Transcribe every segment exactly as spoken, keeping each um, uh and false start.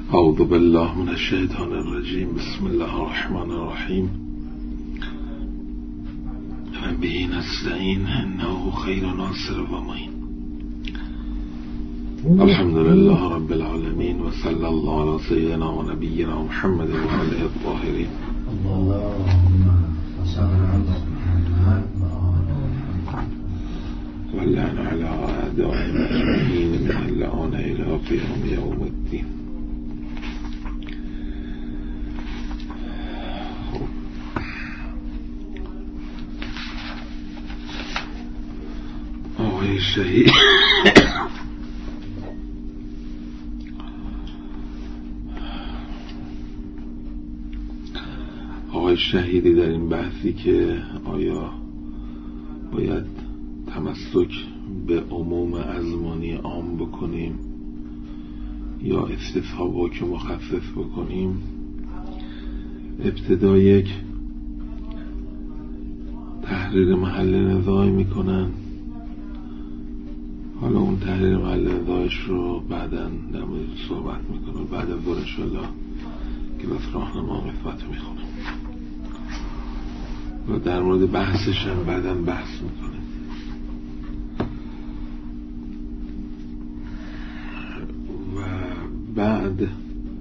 اعوذ بالله من الشیطان الرجیم. بسم الله الرحمن الرحیم. و به نستعین انه خیر ناصر و معین. الحمد لله رب العالمین و صلی الله علی سیدنا و نبینا محمد و آله الطاهرین. ولعن علی اعدائهم اجمعین من اللعان الی قیام یوم الدین. آقای شهید آقای شهیدی در این بحثی که آیا باید تمسک به عموم ازمانی عام بکنیم یا استثناء واکه مخصص بکنیم، ابتدا یک تحریر محل نزاعی میکنن. حالا اون تحریر محل نزاعش رو بعداً در مورد صحبت میکنه. بعد از ظهر انشاءالله کلاس راهنما قسمت میخونم و در مورد بحثش هم بعداً بحث میکنه. و بعد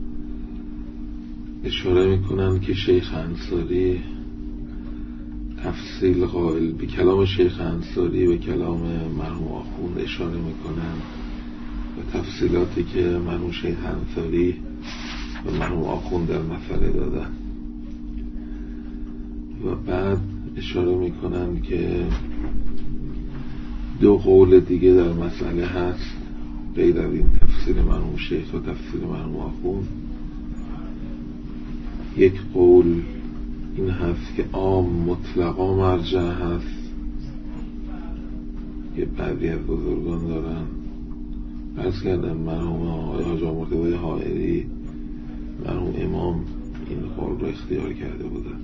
اشاره میکنن که شیخ انصاری تفصیل قائل به کلام شیخ انصاری و کلام مرحوم آخوند اشاره میکنن و تفصیلاتی که مرحوم شیخ انصاری و مرحوم آخوند در مسئله دادن. و بعد اشاره میکنن که دو قول دیگه در مسئله هست غیر از این تفسیر مرحوم شیخ و تفسیر مرحوم آخوند. یک قول این هست که عام مطلقا مرجع هست که بعضی از بزرگان دارن. عرض کردم مرحوم آقای حاج آقا مرتضی حائری مرحوم امام این قول رو اختیار کرده بودن.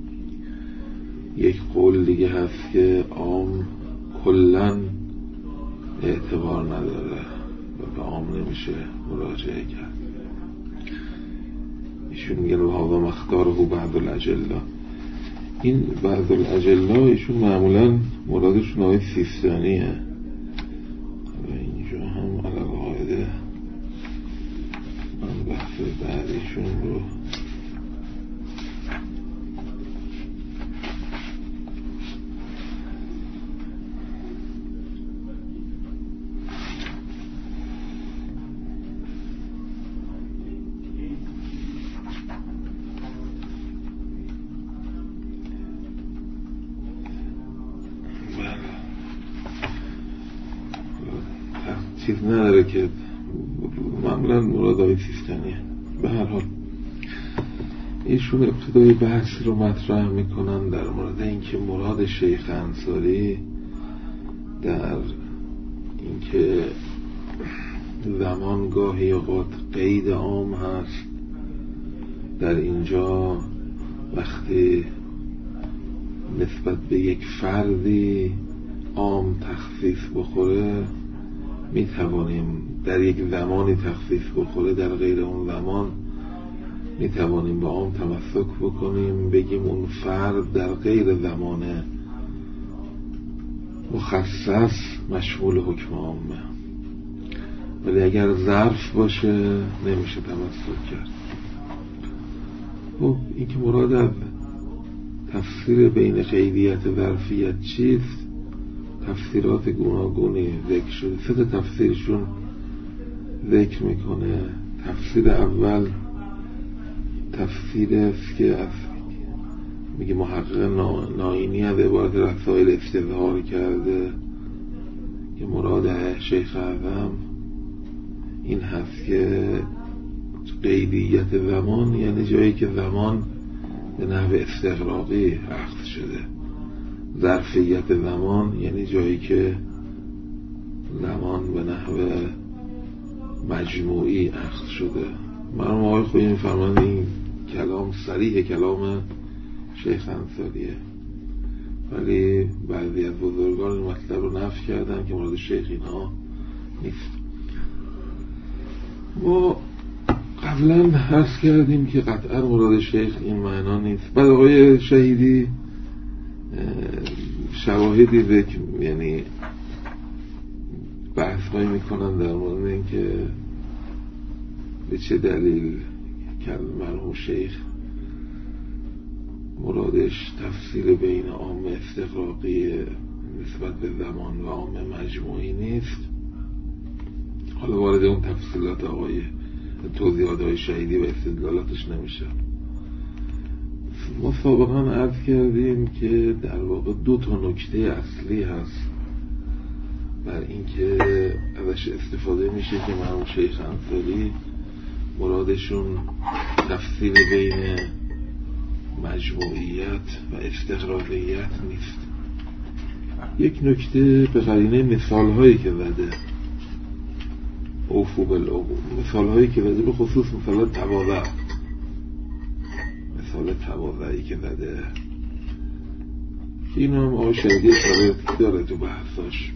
یک قول دیگه هست که عام کلن اعتبار نداره و به عام نمیشه مراجعه کرد. ایشون میگن و هاوه مختاره بعض الاجلا. این بعض الاجلا ایشون معمولا مرادشون آقای سیستانیه و اینجا هم علی قاعده من بحث بعدیشون رو چیز نداره که معمولا مراد آقای سیستانیه. به هر حال ایشون ابتدای بحث رو مطرح میکنن در مورد اینکه مراد شیخ انصاری در اینکه زمان گاهی اوقات قید عام هست. در اینجا وقتی نسبت به یک فردی عام تخصیص بخوره می توانیم در یک زمانی تخصیص بخوره، در غیر اون زمان می توانیم با عام تمسک بکنیم، بگیم اون فرد در غیر زمان مخصص مشمول حکم عامه. ولی اگر ظرف باشه نمیشه تمسک کرد. خب این که مراد از تفسیر بین قیدیت و ظرفیت چیست؟ تفسیرات گوناگونی ذکر شده. سه تفسیرشون ذکر میکنه. تفسیر اول تفسیر است که از میگه محقق ناینی از عبارت رسائل استظهار کرده که مراد شیخ اعظم این هست که قیدیت زمان یعنی جایی که زمان به نحو استغراقی اخذ شده. ظرفیت زمان یعنی جایی که زمان به نحو مجموعی اخذ شده. مرحوم آقای خویی می‌فرمایند این کلام صریح کلام شیخ انصاریه، ولی بعضی از بزرگان این مطلب رو نفی کردن که مراد شیخ اینها نیست. ما قبلا حرف کردیم که قطعا مراد شیخ این معنا نیست. بعد آقای شهیدی شواهدی ذکر یعنی بحث هایی میکنن در مورد این که به چه دلیل که مرحوم شیخ مرادش تفصیل بین عام استغراقی نسبت به زمان و عام مجموعی نیست. حالا وارد اون تفصیلات آقای توضیحات های شهیدی و استدلالاتش نمیشه. ما سابقا عرض کردیم که در واقع دو تا نکته اصلی هست بر اینکه ازش استفاده میشه که مرحوم شیخ انصاری مرادشون تفصیل بین مجموعیت و استغراقیت نیست. یک نکته به قرینه مثال هایی که زده اوفو بالعقول، مثال هایی که زده به خصوص مثال تواضع، مثال تواضعی که زده این هم آقای شهیدی اشاره داره تو بحثاش.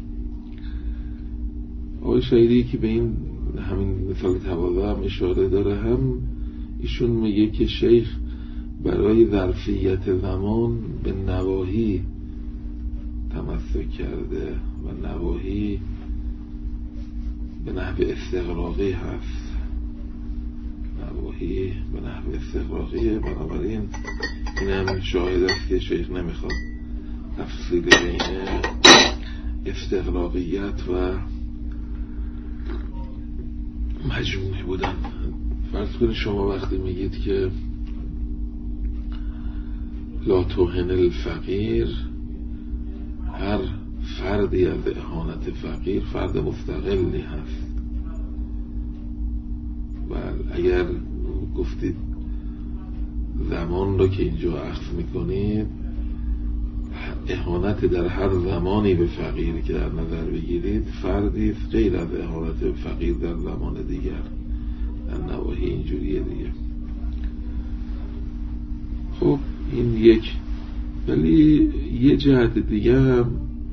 آقای شهیدی که به این همین مثال تواضع هم اشاره داره، هم ایشون میگه که شیخ برای ظرفیت زمان به نواهی تمسک کرده و نواهی به نحو استغراقی هست، نواهی به نحو استغراقی. بنابراین این هم شاهد است که شیخ نمیخواد تفصیل بین استغراقیت و مجموعی بودن. فرض کنید شما وقتی میگید که لا توهن الفقیر، هر فردی از اهانت فقیر فرد مستقلی هست. و اگر گفتید زمان رو که اینجا اخذ میکنید، اهانت در هر زمانی به فقیر که در نظر بگیرید فردی غیر از اهانت به فقیر در زمان دیگر، در نواحی اینجوریه دیگه. خب این یک، ولی یه جهت دیگه هم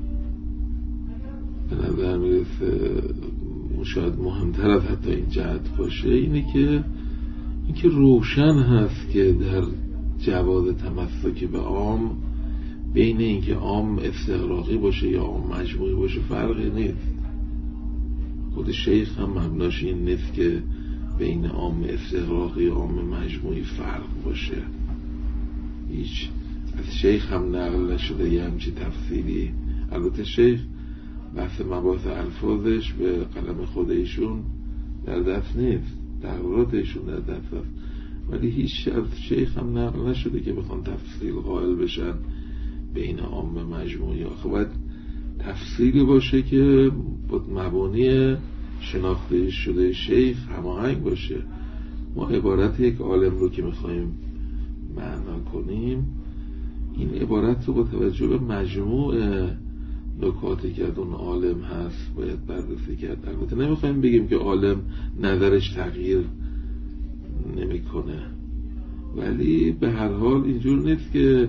به نظر میرسه شاید مهمتر از حتی این جهت باشه، اینه که اینکه روشن هست که در جواز تمسک به عام بین اینکه عام استغراقی باشه یا عام مجموعی باشه فرقی نیست. خود شیخ هم مبناش این نیست که بین عام استغراقی و عام مجموعی فرق باشه. هیچ از شیخ هم نقل نشده یه همچی تفصیلی. البته شیخ بحث مباحث الفاظش به قلم خود ایشون در دست نیست، تقریرات ایشون در دست است، ولی هیچ از شیخ هم نقل نشده که بخوان تفصیل قائل بشن بین عام مجموعی. آخه باید تفصیلی باشه که با مبانی شناخته شده شیخ هماهنگ باشه. ما عبارت یک عالم رو که میخوایم معنا کنیم، این عبارت رو با توجه به مجموع نکاتی که از اون عالم هست باید بررسی کرد. البته نمیخوایم بگیم که عالم نظرش تغییر نمیکنه، ولی به هر حال اینجور نیست که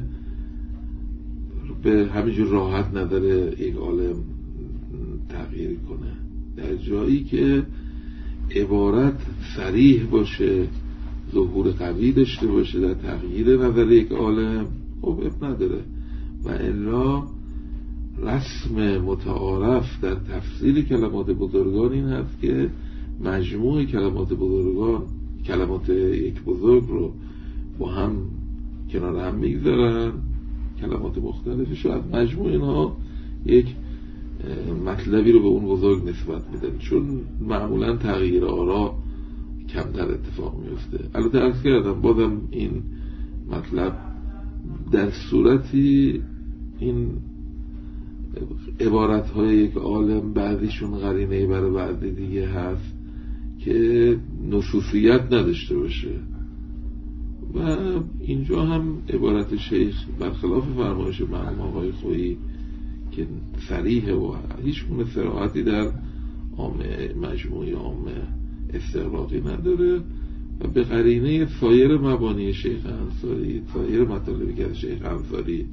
به همینجور راحت نظر یک عالم تغییر کنه. در جایی که عبارت صریح باشه، ظهور قوی داشته باشه در تغییر نظر یک عالم، خب اب نداره. و الا رسم متعارف در تفسیر کلمات بزرگان این هست که مجموع کلمات بزرگان، کلمات یک بزرگ رو با هم کنار هم میگذارن، کلمات مختلفش رو از مجموع اینها یک مطلبی رو به اون بزرگ نسبت میدن، چون معمولا تغییر آرا کمتر اتفاق میفته. البته عرض کردم بازم این مطلب در صورتی این عبارت های یک عالم بعضیشون قرینه برای بعضی دیگه هست که نصوصیت نداشته باشه. و اینجا هم عبارت شیخ برخلاف فرمایش مرحوم آقای خویی که صریحه و هیچ گونه صراحتی در عام مجموعی عام استغراقی نداره و به قرینه سایر مبانی شیخ انصاری، سایر مطالبی که از شیخ انصاری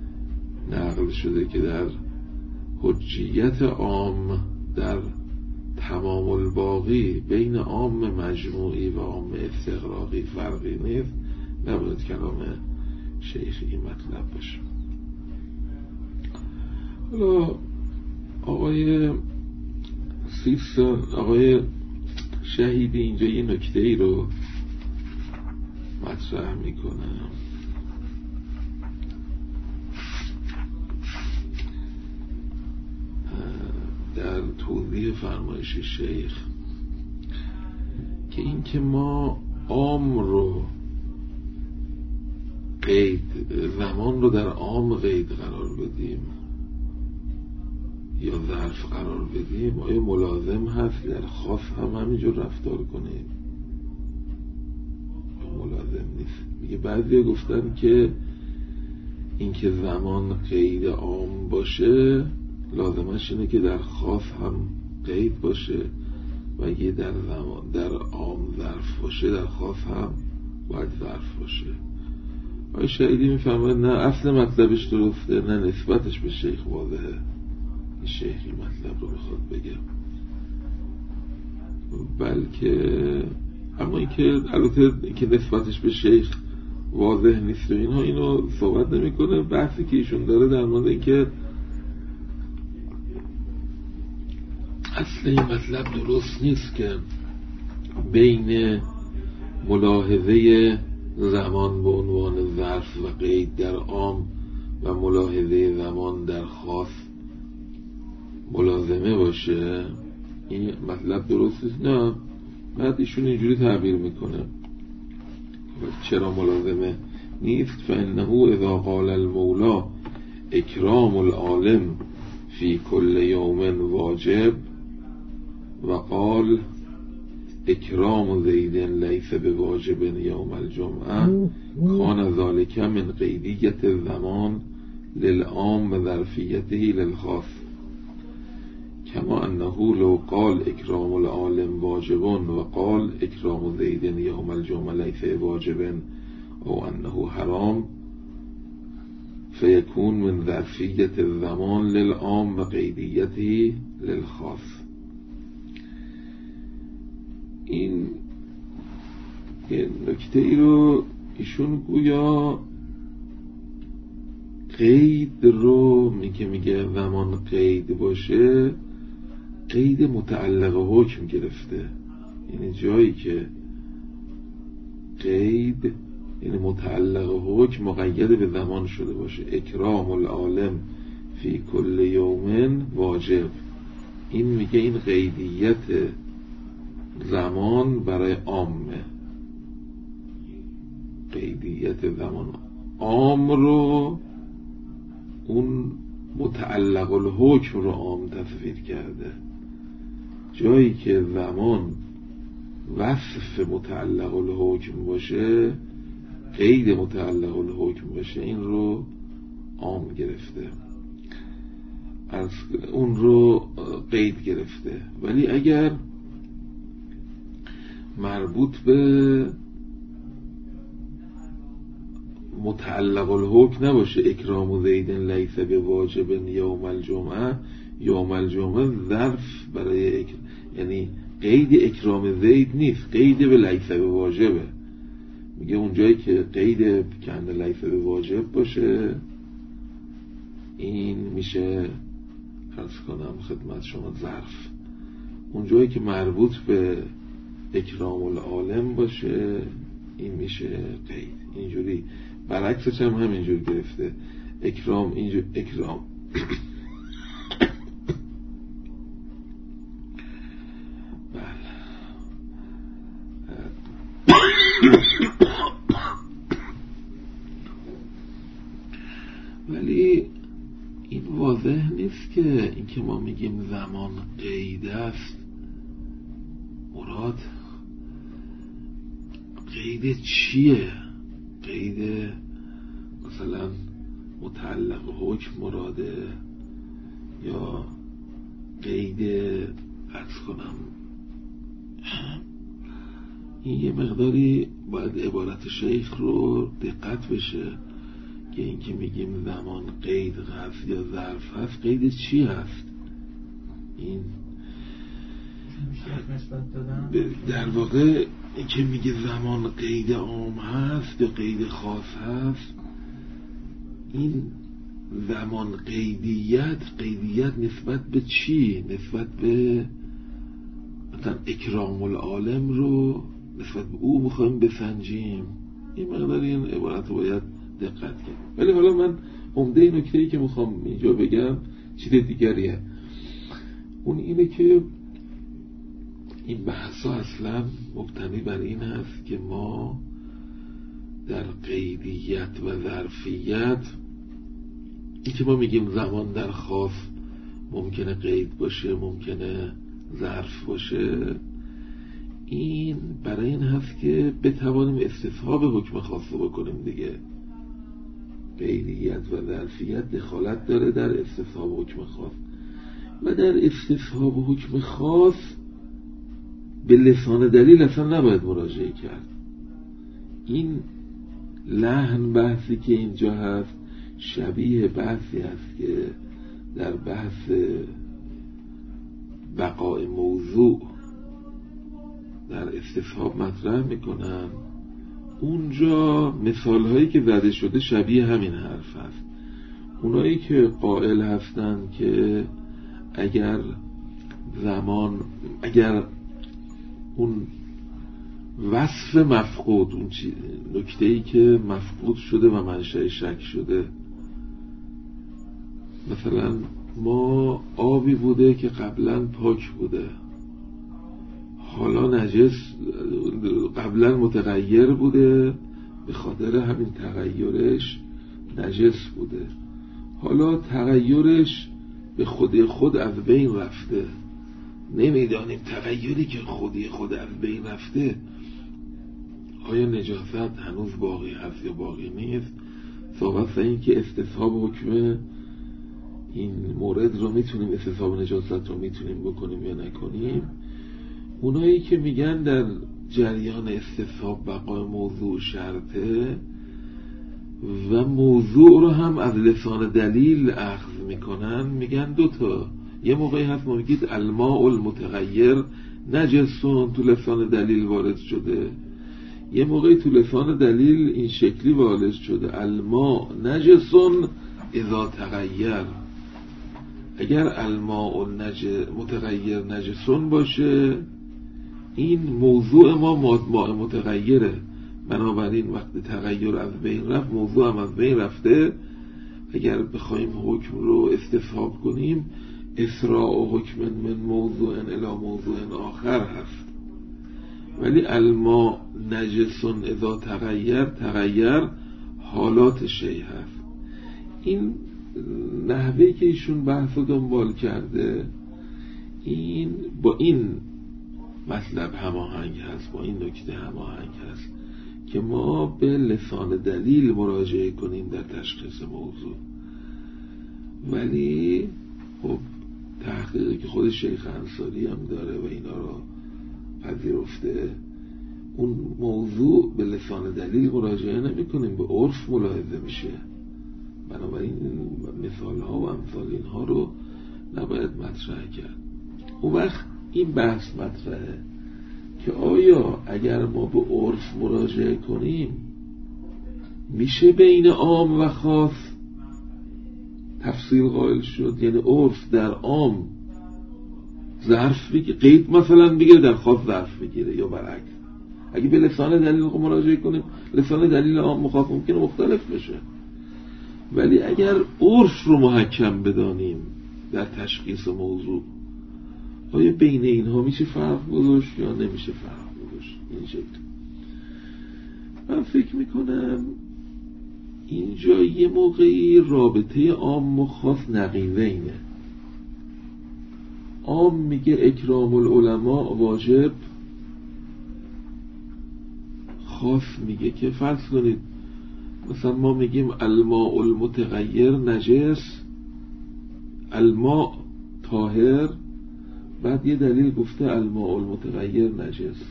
نقل شده که در حجیت عام در تمام الباقی بین عام مجموعی و عام استغراقی فرقی نیست، نباید کلام شیخ این مطلب باشه. حالا آقای سیستان، آقای شهیدی اینجا یه نکته ای رو مطرح میکنه. در توضیح فرمایش شیخ که این که ما عام رو قید، زمان رو در عام قید قرار بدیم یا ظرف قرار بدیم، آیا ملازم هست در خاص هم همینجور رفتار کنیم؟ ملازم نیست. میگه بعضی گفتن که این که زمان قید عام باشه لازمش اینه که در خاص هم قید باشه و اگه در زمان در عام ظرف باشه در خاص هم باید ظرف باشه. آقای شهیدی میفهمه نه اصل مطلبش درسته، نه نسبتش به شیخ واضحه. شیخی مطلب رو بخواد بگم، بلکه اما این که البته که نسبتش به شیخ واضح نیست و اینها اینو صحبت نمی کنه. بحثی که ایشون داره در مورد این که اصل این مطلب درست نیست که بین ملاحظه زمان به عنوان ظرف و قید در عام و ملاحظه زمان در خاص ملازمه باشه. این مطلب درست نیست. نه، بعد ایشون اینجوری تعبیر میکنه چرا ملازمه نیست. فانه اذا قال المولا اکرام العالم فی کل یوم واجب و قال اکرام زید لیس بواجب یوم الجمعه کان ذلك من قیدیت الزمان للعام و ظرفیته للخاص کما انه لو قال اکرام العالم واجب و قال اکرام زید یوم الجمعه لیس واجب او انه حرام فیکون من ظرفیت الزمان للعام و قیدیته للخاص. این نکته ای رو ایشون گویا قید رو میگه میگه زمان قید باشه قید متعلق حکم گرفته، یعنی جایی که قید یعنی متعلق حکم مقید به زمان شده باشه. اکرام العالم فی کل یوم واجب، این میگه این قیدیت زمان برای عامه، قیدیت زمان عام رو اون متعلق الحکم رو عام تصویر کرده. جایی که زمان وصف متعلق الحکم باشه، قید متعلق الحکم باشه، این رو عام گرفته، از اون رو قید گرفته. ولی اگر مربوط به متعلق الحکم نباشه، اکرام زید لیس بواجب یوم الجمعه، یوم الجمعه ظرف برای اکرام، یعنی قید اکرام زید نیست، قید به لیس بواجبه. میگه اونجایی که قید کنده لیس بواجب باشه این میشه عرض کنم خدمت شما ظرف. اونجایی که مربوط به اکرام العالم باشه این میشه قید. اینجوری برعکسش هم همینجور گرفته. اکرام اینجور اکرام بله. ولی این واضح نیست که این که ما میگیم زمان قید است مراد قید چیه؟ قید مثلا متعلق حکم مراده یا قید عرض کنم؟ این یه مقداری باید عبارت شیخ رو دقت بشه که این که میگیم زمان قید هست یا ظرف هست، قید چی هست؟ این در واقع که میگه زمان قید عام هست یا قید خاص هست، این زمان قیدیت قیدیت نسبت به چی؟ نسبت به مثلا اکرام العالم رو نسبت به او بخوایم بسنجیم. این مقدار این عبارت رو باید دقت کرد. ولی حالا من عمده نکته‌ای که میخوام اینجا بگم چیز دیگریه. اون اینه که این بحثا اصلا مبتنی بر این هست که ما در قیدیت و ظرفیت، این که ما میگیم زمان در خاص ممکنه قید باشه ممکنه ظرف باشه، این برای این هست که بتوانیم استصحاب حکم خاص رو بکنیم دیگه. قیدیت و ظرفیت دخالت داره در استصحاب حکم خاص، و در استصحاب حکم خاص به لسان دلیل اصلا نباید مراجعه کرد. این لحن بحثی که اینجا هست شبیه بحثی هست که در بحث بقای موضوع در استصحاب مطرح میکنن. اونجا مثال هایی که زده شده شبیه همین حرف هست. اونایی که قائل هستن که اگر زمان، اگر اون وصف مفقود، اون نکته‌ای که مفقود شده و منشأ شک شده، مثلا ما آبی بوده که قبلا پاک بوده حالا نجس، قبلا متغیر بوده به خاطر همین تغیرش نجس بوده، حالا تغیرش به خودی خود از بین رفته. نمیدانیم تغییری که خودی خود از بین رفته آیا نجاست هنوز باقی هست یا باقی نیست. صحبت این که استصحاب حکم این مورد رو میتونیم، استصحاب نجاست رو میتونیم بکنیم یا نکنیم. اونایی که میگن در جریان استصحاب بقای موضوع شرطه و موضوع رو هم از لسان دلیل اخذ میکنن، میگن دوتا. یه موقعی هست ما میگید الماء المتغیر نجسون، تو لسان دلیل وارد شده. یه موقعی تو لسان دلیل این شکلی وارد شده الماء نجسون اذا تغیر. اگر الماء متغیر نجسون باشه این موضوع ما ماء متغیره، بنابراین وقتی تغییر از بین رفت موضوع هم از بین رفته. اگر بخوایم حکم رو استصحاب کنیم اسراع حکم من موضوع الی موضوع آخر هست. ولی الماء نجسون اذا تغیر، تغیر حالات شیء هست. این نحوهی که ایشون بحث رو دنبال کرده این با این مطلب هماهنگ هست، با این نکته هماهنگ هست که ما به لسان دلیل مراجعه کنیم در تشخیص موضوع. ولی خب تحقیقی که خود شیخ انصاری هم داره و اینا رو پذیرفته، اون موضوع به لسان دلیل مراجعه نمی کنیم، به عرف ملاحظه میشه. بنابراین مثال ها و امثال اینها رو نباید مطرح کرد. اون وقت این بحث مطرحه که آیا اگر ما به عرف مراجعه کنیم میشه بین عام و خاص تفصیل قائل شد؟ یعنی عرف در عام ظرف بگیره، قید مثلا بگیره، در خاص ظرف بگیره، یا برعکس. اگه به لسان دلیل مراجعه کنیم لسان دلیل عام و خاص ممکنه مختلف بشه. ولی اگر عرف رو محکم بدانیم در تشخیص موضوع، آیا بین اینها میشه فرق گذاشت یا نمیشه فرق گذاشت؟ این شکل من فکر میکنم اینجا یه موقعی رابطه عام و خاص نقیضینه. عام میگه اکرام العلماء واجب، خاص میگه که فرض کنید مثلا ما میگیم الماء المتغیر نجس، الماء طاهر، بعد یه دلیل گفته الماء المتغیر نجس.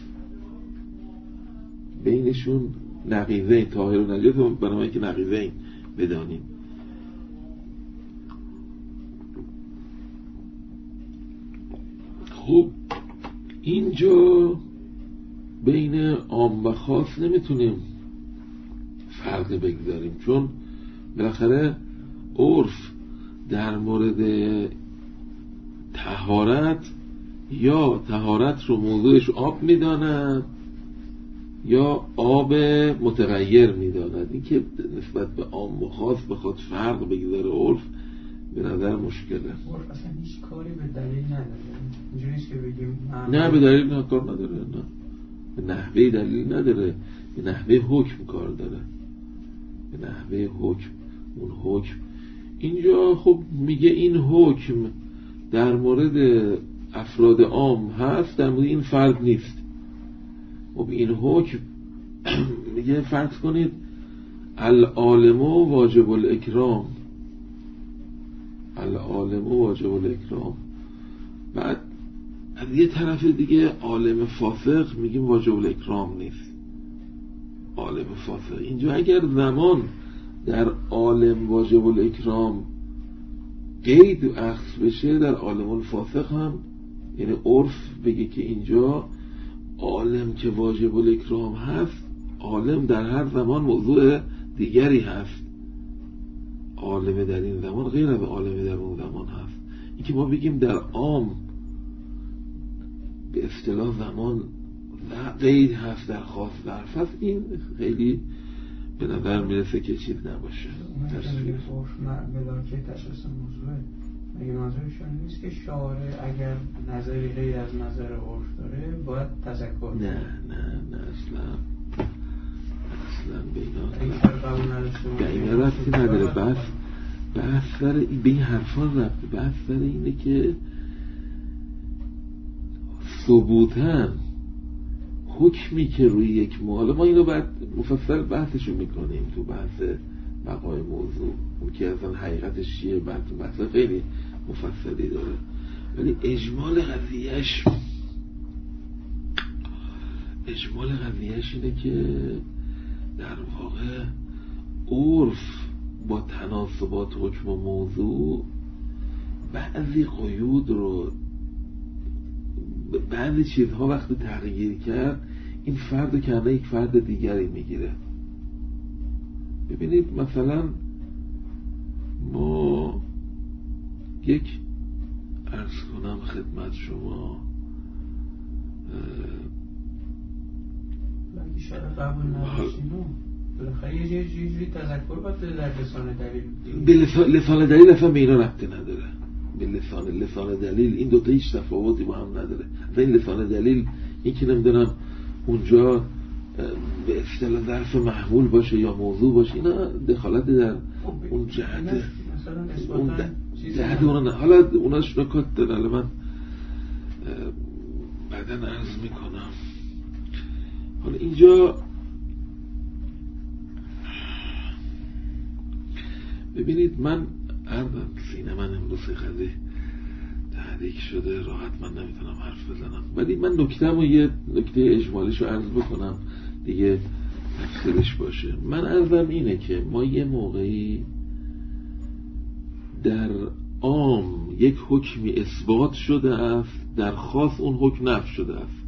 بینشون نقیضین، طاهر و نجس، بنابراین که نقیضین بدانیم. خب اینجا بین عام و خاص نمیتونیم فرق بگذاریم، چون بالاخره عرف در مورد طهارت یا طهارت رو موضوعش آب میداند یا آب متغیر میداند. این که نسبت به عام و خاص بخواد فرق بگذاره عرف به نظر مشکله. عرف اصلا هیچ کاری به دلیل نداره، اینجوری نیست که بگیم نه به دلیل نه کار نداره، نه به نحوه دلیل نداره، به نحوه حکم کار داره، به نحوه حکم. اون حکم اینجا خب میگه این حکم در مورد افراد عام هست، در مورد این فرد نیست. خب این حکم میگه فرض کنید العالم واجب الاکرام، العالم واجب الاکرام، بعد از یه طرف دیگه عالم فاسق میگیم واجب الاکرام نیست. عالم فاسق اینجا اگر زمان در عالم واجب الاکرام قید و اخذ بشه، در عالم الفاسق هم یعنی عرف بگه که اینجا عالم که واجب الاکرام هست، عالم در هر زمان موضوع دیگری هست. عالم در این زمان غیر از عالم در اون زمان هست. این که ما بگیم در عام به اصطلاح زمان قید هست، در خاص ظرف هست، این خیلی به نظر میرسه که چیز نباشه. ملاکه تشخیص موضوعه. اگه منظورشون نیست که شارع اگر نظری غیر از نظر عرف داره باید تذکر نه نه نه اصلا اصلا به این فرق قبول نداشته به این ربطی نداره. بس بحث سر به این حرفان ربطی، بحث سر اینه که ثبوتاً حکمی که روی یک موضوع، ما اینو بعد مفصل بحثشو میکنیم تو بحث بقای موضوع، اون که اصلا حقیقتش چیه، بعد تو بحث خیلی مفصلی داره، ولی اجمال قضیهش اجمال قضیهش اینه که در واقع عرف با تناسبات حکم و موضوع بعضی قیود رو، بعضی چیزها وقتی تغییر کرد این فرد کنه یک فرد دیگری میگیره. ببینید مثلا ما یک عرض کنم خدمت شما ولی شاید قبول نداشتینو بالاخره یه جوری تذکر باید در لسان دلیل به لسان, لسان دلیل اصلا به اینا ربطی نداره. به لسان لسان دلیل این دوتا هیچ تفاوتی با هم نداره. اصلا این لسان دلیل این که نمیدونم اونجا به اصطلاح ظرف محمول باشه یا موضوع باشه، اینا دخالت در اون جهت اون جهت اونا، حالا اوناش نکات داره من بعداً عرض میکنم. حالا اینجا ببینید من عرضم سینه من امروز خیلی تحریک شده، راحت من نمیتونم حرف بزنم، ولی من نکته‌مو یه نکته اجمالیشو عرض بکنم دیگه تفصیلش باشه. من عرضم اینه که ما یه موقعی در عام یک حکمی اثبات شده است، در خاص اون حکم نفی شده است.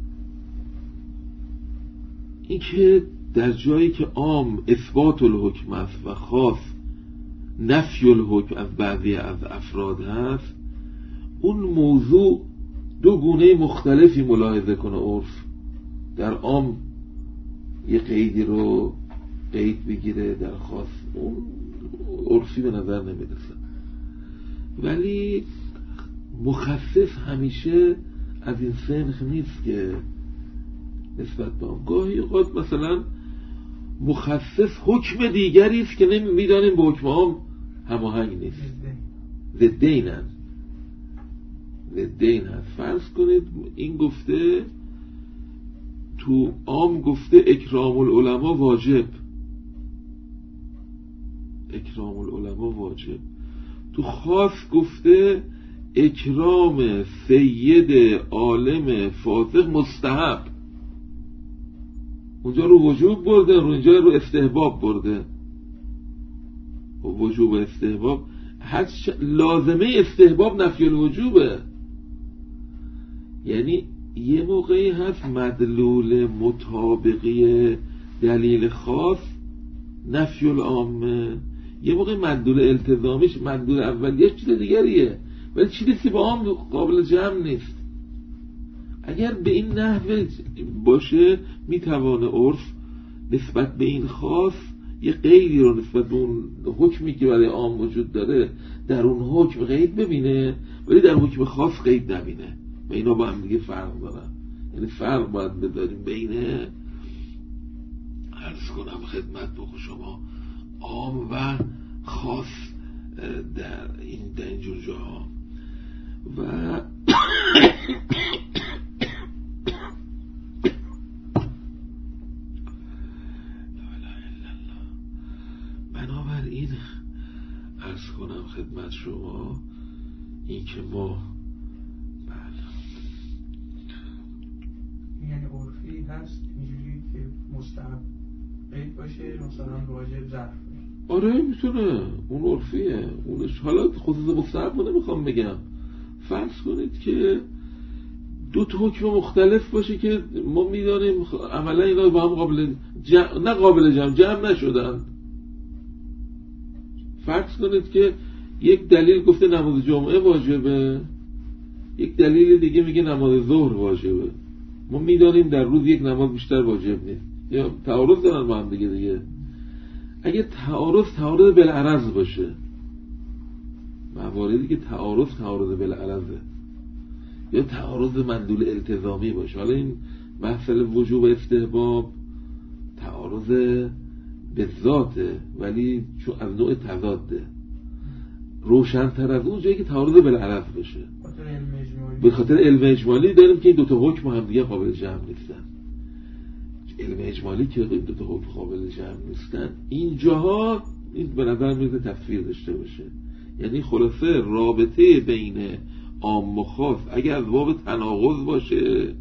این که در جایی که عام اثبات الحکم است و خاص نفی الحکم از بعضی از افراد هست، اون موضوع دو گونه مختلفی ملاحظه کنه عرف. در عام یه قیدی رو قید بگیره، در خاص اون عرفی به نظر نمیرسه. ولی مخصص همیشه از این سنخ نیست که نسبت به هم. گاهی اوقات مثلا مخصص حکم دیگری است که نمیدانیم با حکم هم هماهنگ نیست، ضدینن ضدین هست. فرض کنید این گفته تو عام گفته اکرام العلماء واجب، اکرام العلماء واجب، تو خاص گفته اکرام سید عالم فاسق مستحب. اونجا رو وجوب برده، اونجا رو استحباب برده. وجوب استحباب لازمه استحباب نفی الوجوبه، یعنی یه موقعی هست مدلول مطابقی دلیل خاص نفی العامه، یه موقع مدلول التزامیش مدلول اولیش چیز دیگریه ولی چیزی که با عام قابل جمع نیست. اگر به این نحوه باشه میتوانه عرف نسبت به این خاص یه قیدی رو نسبت به اون حکمی که برای عام وجود داره در اون حکم قید ببینه ولی در حکم خاص قید نبینه و اینا با هم دیگه فرق دارن. یعنی فرق باید بداریم بین عرض کنم خدمت بخو شما عام و خاص در این در اینجور جاها. و بنابراین عرض کنم خدمت شما این که ما بله یعنی عرفی هست اینجوری که مستحب قید باشه مثلا واجب ظرف باشه. آره میتونه اون عرفیه اونش. حالا خصوص مستحب رو نمیخوام بگم، فرض کنید که دو تا حکم مختلف باشه که ما میدانیم عملا اینا با هم قابل جمع نه قابل جمع جمع نشدن. فرض کنید که یک دلیل گفته نماز جمعه واجبه، یک دلیل دیگه میگه نماز ظهر واجبه. ما میدانیم در روز یک نماز بیشتر واجب نیست، یا تعارض دارن با هم دیگه دیگه. اگه تعارض تعارض بالعرض باشه، مواردی که تعارض تعارض بالعرضه یا تعارض مندول التزامی باشه، حالا این مسئله وجوب استحباب تعارض به ذاته ولی چون از نوع تضاده، روشن‌تر از اون جایی که تعارض بالعرض باشه. به خاطر علم اجمالی داریم که این دوتا حکم هم دیگه قابل جمع نیستن. علم اجمالی که این دوتا حکم قابل جمع نیستن اینجاها این به نظر میاد تفسیر داشته باشه. یعنی خلاصه رابطه بین عام و خاص اگر از باب تناقض باشه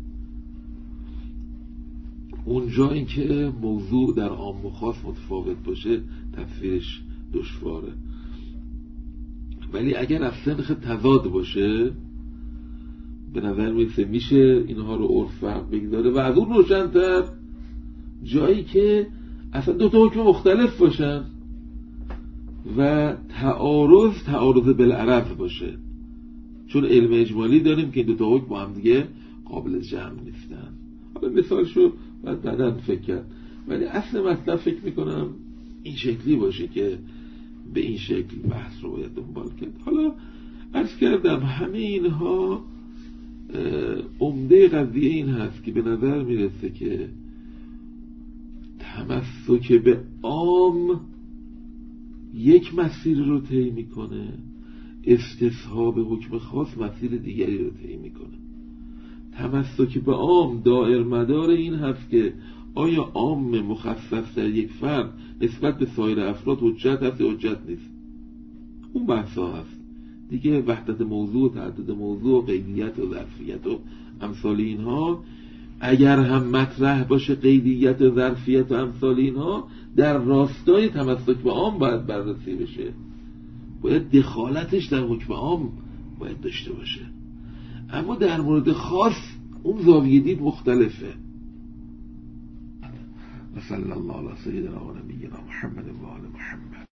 اون جایی که موضوع در عام و خاص متفاوت باشه تفسیرش دشواره. ولی اگر از سنخ تضاد باشه به نظر میرسه میشه اینها رو عرف فرق بگذاره و از اون روشن‌تر جایی که اصلا دو تا حکم مختلف باشن و تعارض تعارض بالعرض باشه، چون علم اجمالی داریم که دو تا حکم با هم دیگه قابل جمع نیستن. حالا مثالشو باید بعداً فکر کرد ولی اصل مطلب فکر میکنم این شکلی باشه که به این شکل بحث رو باید دنبال کرد. حالا عرض کردم همه اینها عمده قضیه این هست که به نظر میرسه که تمسک به عام یک مسیر رو طی میکنه، استصحاب حکم خاص مسیر دیگری رو طی میکنه. تمسک به عام دائر مدار این هست که آیا عام مخصص در یک فرد نسبت به سایر افراد حجت هست یا حجت نیست. اون بحثا هست دیگه، وحدت موضوع، تعدد موضوع، قیدیت و ظرفیت و امثال اینها اگر هم مطرح باشه قیدیت و ظرفیت و امثال اینها در راستای تمسک به عام باید بررسی بشه، باید دخالتش در حکم عام باید داشته باشه. اما در مورد خاص اون زاویه دید مختلفه. صلی الله علی سیدنا و نبینا محمد و آل محمد.